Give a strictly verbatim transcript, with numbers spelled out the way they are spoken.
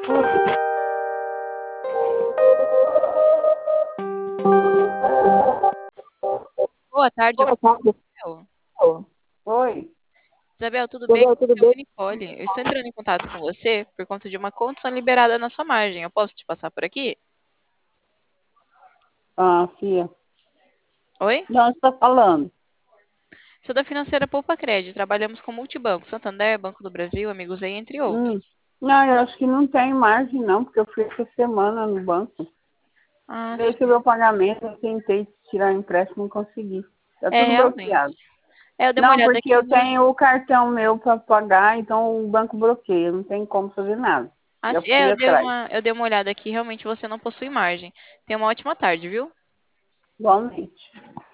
Boa tarde, eu Boa falo tarde. com a Isabel. Oi, Isabel, tudo bem? Gabriel, tudo Aqui é bem? o Nicole. Eu estou entrando em contato com você por conta de uma condição liberada na sua margem. Eu posso te passar por aqui? Ah, Fia. Oi? De onde está falando? Sou da financeira Poupa Cred. Trabalhamos com multibanco, Santander, Banco do Brasil, Amigos aí, entre Hum. outros. Não, eu acho que não tem margem, não, porque eu fui essa semana no banco. Ah, Eu recebi sim. o pagamento, eu tentei tirar o empréstimo, não consegui. Está É, tudo realmente. bloqueado. É, eu dei uma Não, olhada porque aqui eu no. tenho o cartão meu para pagar, então o banco bloqueia, não tem como fazer nada. Ah, Já sim. É, fui eu dei atrás. uma, eu dei uma olhada aqui. Realmente você não possui margem. Tenha uma ótima tarde, viu? Igualmente.